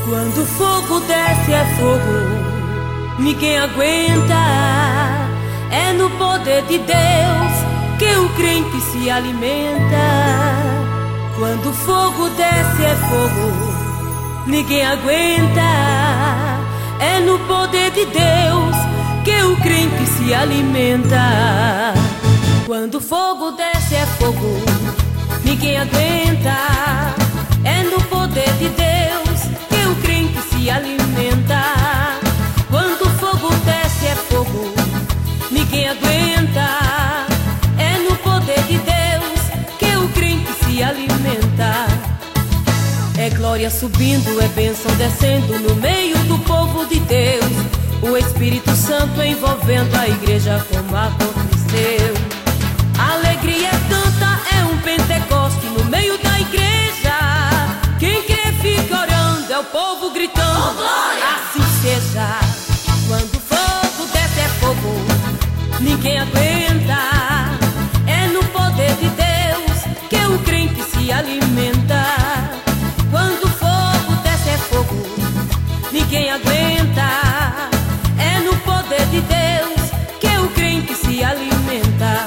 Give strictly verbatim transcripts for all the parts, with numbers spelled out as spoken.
Quando o fogo desce é fogo, ninguém aguenta. É no poder de Deus que o crente se alimenta. Quando o fogo desce é fogo, ninguém aguenta. É no poder de Deus que o crente se alimenta. Quando o fogo desce é fogo, ninguém aguenta. É no poder de Deus que o crente se alimenta. Quando o fogo desce é fogo, ninguém aguenta. É no poder de Deus que o crente se alimenta. É glória subindo, é bênção descendo no meio do povo de Deus. O Espírito Santo envolvendo a igreja como aconteceu. A alegria é tanta, é um Pentecoste no meio da igreja. Quem crê fica orando, é o povo gritando, oh, glória! Assim seja. Quando o fogo desce é fogo, ninguém aguenta. É no poder de Deus que o crente se alimenta. Quando o fogo desce é fogo, ninguém aguenta. É no poder de Deus que o crente se alimenta.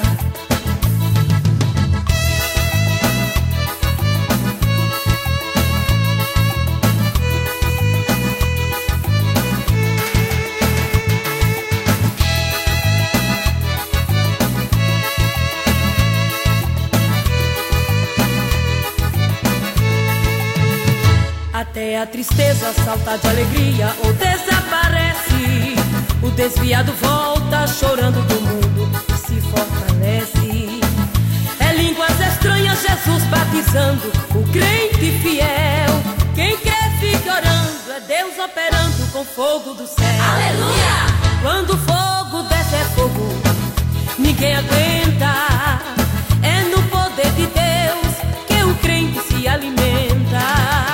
Até a tristeza salta de alegria ou desaparece. O desviado volta chorando do mundo e se fortalece. É línguas estranhas, Jesus batizando o crente fiel. Quem crê fica orando, é Deus operando com fogo do céu. Aleluia! Quando o fogo desce é fogo, ninguém aguenta. É no poder de Deus que o crente se alimenta.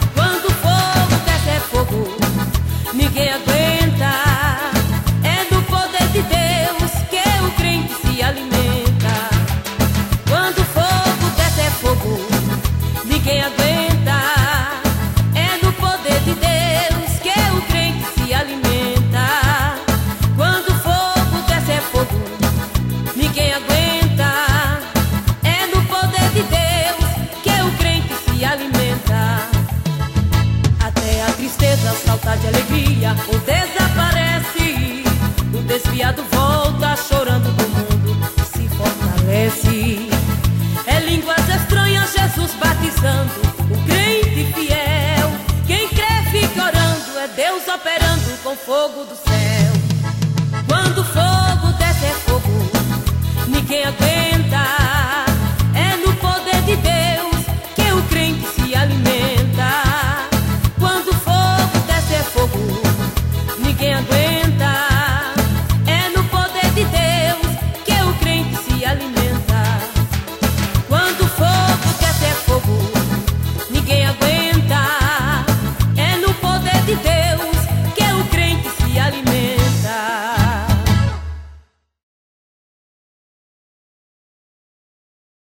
Ninguém aguenta. É no poder de Deus que o crente se alimenta. Quando o fogo desce é fogo, ninguém aguenta. É no poder de Deus que o crente se alimenta. Quando o fogo desce é fogo, ninguém aguenta. É no poder de Deus que o crente se alimenta. Até a tristeza salta de alegria ou desaparece. O desviado volta chorando do mundo e se fortalece. É línguas estranhas, Jesus batizando o crente fiel. Quem crê fica orando, é Deus operando com fogo do céu. Quando o fogo desce é fogo, ninguém aguenta.